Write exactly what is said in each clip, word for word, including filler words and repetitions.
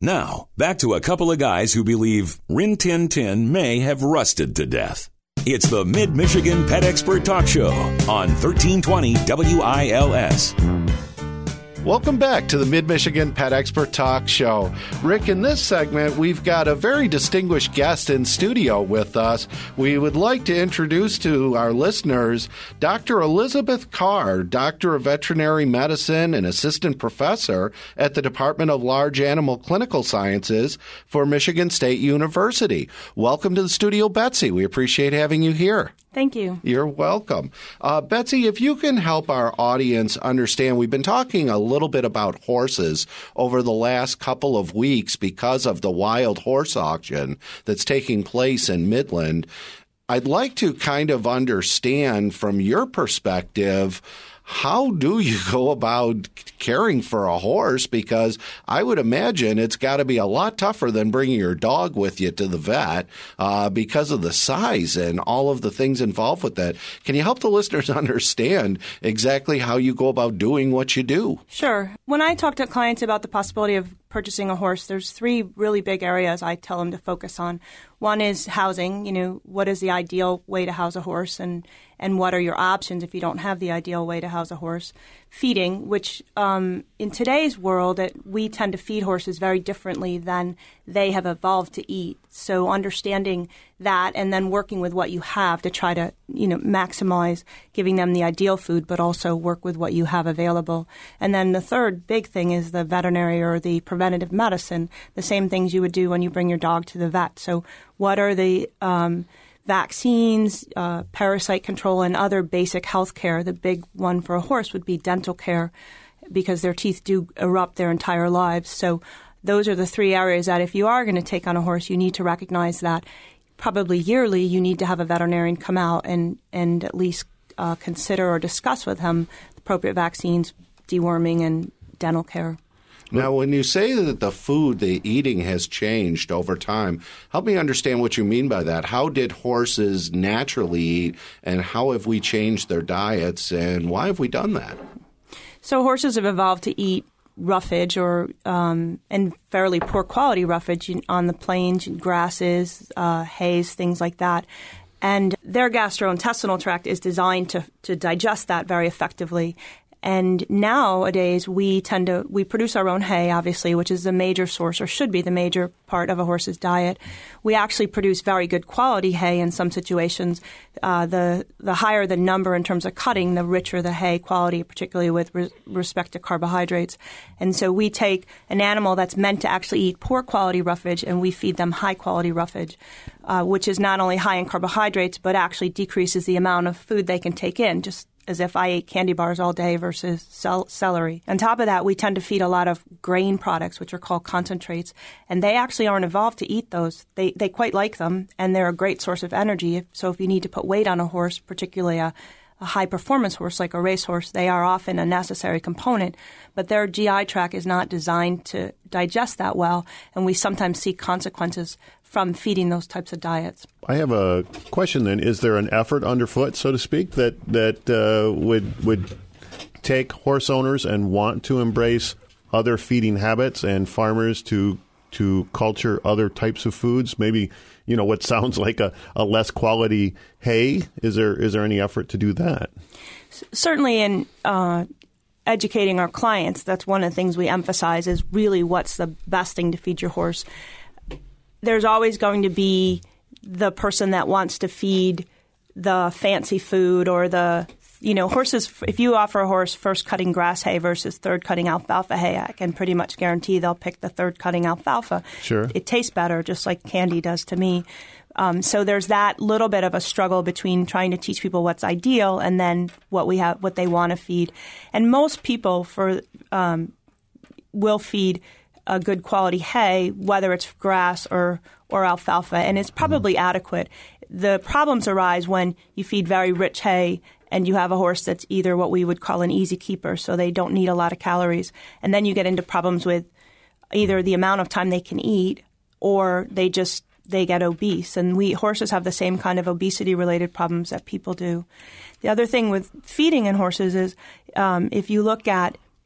Now, back to a couple of guys who believe Rin Tin Tin may have rusted to death. It's the Mid-Michigan Pet Expert Talk Show on thirteen twenty W I L S. Welcome back to the Mid-Michigan Pet Expert Talk Show. Rick, in this segment, we've got a very distinguished guest in studio with us. We would like to introduce to our listeners Doctor Elizabeth Carr, Doctor of Veterinary Medicine and Assistant Professor at the Department of Large Animal Clinical Sciences for Michigan State University. Welcome to the studio, Betsy. We appreciate having you here. Thank you. You're welcome. Uh, Betsy, if you can help our audience understand, we've been talking a little bit about horses over the last couple of weeks because of the wild horse auction that's taking place in Midland. I'd like to kind of understand from your perspective, how do you go about caring for a horse? Because I would imagine it's got to be a lot tougher than bringing your dog with you to the vet uh, because of the size and all of the things involved with that. Can you help the listeners understand exactly how you go about doing what you do? Sure. When I talk to clients about the possibility of purchasing a horse, there's three really big areas I tell them to focus on. One is housing. You know, what is the ideal way to house a horse, and and what are your options if you don't have the ideal way to house a horse? Feeding, which um, in today's world, it, we tend to feed horses very differently than they have evolved to eat. So understanding that and then working with what you have to try to, you know, maximize giving them the ideal food, but also work with what you have available. And then the third big thing is the veterinary or the preventative medicine, the same things you would do when you bring your dog to the vet. So what are the um, vaccines, uh, parasite control, and other basic health care? The big one for a horse would be dental care because their teeth do erupt their entire lives. So those are the three areas that if you are going to take on a horse, you need to recognize that probably yearly you need to have a veterinarian come out and, and at least uh, consider or discuss with him appropriate vaccines, deworming, and dental care. Now, when you say that the food, the eating has changed over time, help me understand what you mean by that. How did horses naturally eat, and how have we changed their diets, and why have we done that? So horses have evolved to eat roughage or um, and fairly poor quality roughage on the plains, grasses, uh, hays, things like that. And their gastrointestinal tract is designed to, to digest that very effectively. And nowadays, we tend to, we produce our own hay, obviously, which is the major source or should be the major part of a horse's diet. We actually produce very good quality hay in some situations. Uh, the the higher the number in terms of cutting, the richer the hay quality, particularly with re- respect to carbohydrates. And so we take an animal that's meant to actually eat poor quality roughage and we feed them high quality roughage, uh, which is not only high in carbohydrates, but actually decreases the amount of food they can take in, just as if I ate candy bars all day versus cel- celery. On top of that, we tend to feed a lot of grain products, which are called concentrates, and they actually aren't evolved to eat those. They they quite like them, and they're a great source of energy. So if you need to put weight on a horse, particularly a, a high-performance horse like a racehorse, they are often a necessary component, but their G I tract is not designed to digest that well, and we sometimes see consequences from feeding those types of diets. I have a question then. Is there an effort underfoot, so to speak, that that uh, would would take horse owners and want to embrace other feeding habits and farmers to to culture other types of foods? Maybe, you know, what sounds like a, a less quality hay. Is there is there any effort to do that? S- certainly in uh, educating our clients, that's one of the things we emphasize is really what's the best thing to feed your horse. There's always going to be the person that wants to feed the fancy food or the, you know, horses. If you offer a horse first cutting grass hay versus third cutting alfalfa hay, I can pretty much guarantee they'll pick the third cutting alfalfa. Sure. It tastes better, just like candy does to me. Um, so there's that little bit of a struggle between trying to teach people what's ideal and then what we have, what they want to feed. And most people for um, will feed a good quality hay, whether it's grass or, or alfalfa, and it's probably mm-hmm. adequate. The problems arise when you feed very rich hay and you have a horse that's either what we would call an easy keeper, so they don't need a lot of calories. And then you get into problems with either the amount of time they can eat or they just they get obese. And we horses have the same kind of obesity-related problems that people do. The other thing with feeding in horses is um, if you look at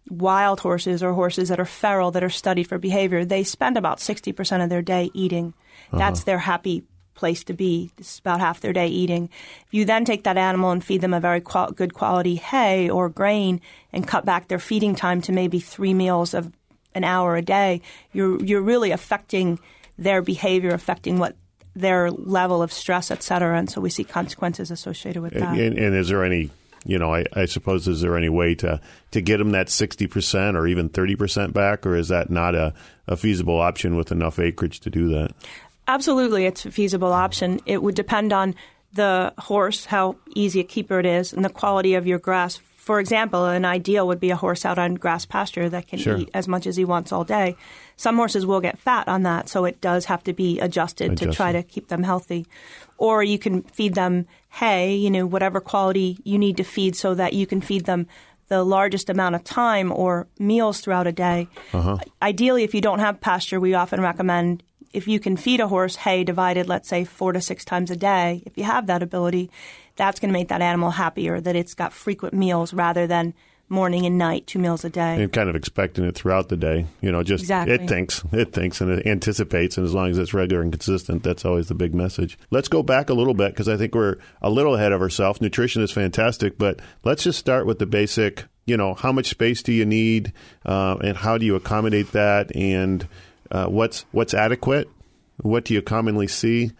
wild horses or horses that are feral that are studied for behavior, they spend about sixty percent of their day eating. Uh-huh. That's their happy place to be. It's about half their day eating. If you then take that animal and feed them a very qual- good quality hay or grain and cut back their feeding time to maybe three meals of an hour a day, you're you're really affecting their behavior, affecting what their level of stress, et cetera. And so we see consequences associated with that. And, and is there any, you know, I, I suppose, is there any way to, to get them that sixty percent or even thirty percent back, or is that not a, a feasible option with enough acreage to do that? Absolutely, it's a feasible option. It would depend on the horse, how easy a keeper it is, and the quality of your grass. For example, an ideal would be a horse out on grass pasture that can sure. eat as much as he wants all day. Some horses will get fat on that, so it does have to be adjusted, adjusted. to try to keep them healthy. Or you can feed them hay, you know, whatever quality you need to feed so that you can feed them the largest amount of time or meals throughout a day. Uh-huh. Ideally, if you don't have pasture, we often recommend if you can feed a horse hay divided, let's say, four to six times a day, if you have that ability, that's going to make that animal happier, that it's got frequent meals rather than morning and night, two meals a day. And kind of expecting it throughout the day. You know, just exactly. it thinks, it thinks and it anticipates, and as long as it's regular and consistent, that's always the big message. Let's go back a little bit because I think we're a little ahead of ourselves. Nutrition is fantastic, but let's just start with the basic, you know, how much space do you need uh, and how do you accommodate that, and uh, what's what's adequate, what do you commonly see,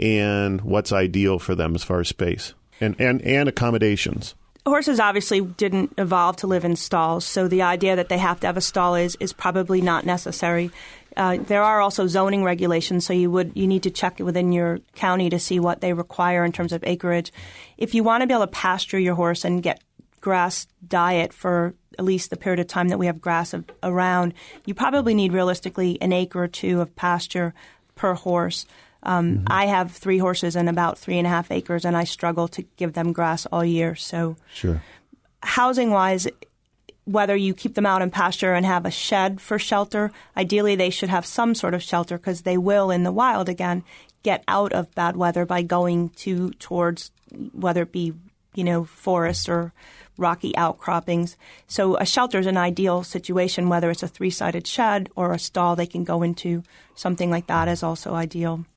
and what's ideal for them as far as space and, and, and accommodations. Horses obviously didn't evolve to live in stalls, so the idea that they have to have a stall is, is probably not necessary. Uh, there are also zoning regulations, so you would you need to check within your county to see what they require in terms of acreage. If you want to be able to pasture your horse and get grass diet for at least the period of time that we have grass of, around, you probably need realistically an acre or two of pasture per horse. Um, mm-hmm. I have three horses and about three and a half acres, and I struggle to give them grass all year. So, sure. Housing-wise, whether you keep them out in pasture and have a shed for shelter, ideally they should have some sort of shelter because they will, in the wild again, get out of bad weather by going to towards whether it be, you know, forests or rocky outcroppings. So a shelter is an ideal situation, whether it's a three-sided shed or a stall they can go into. Something like that is also ideal.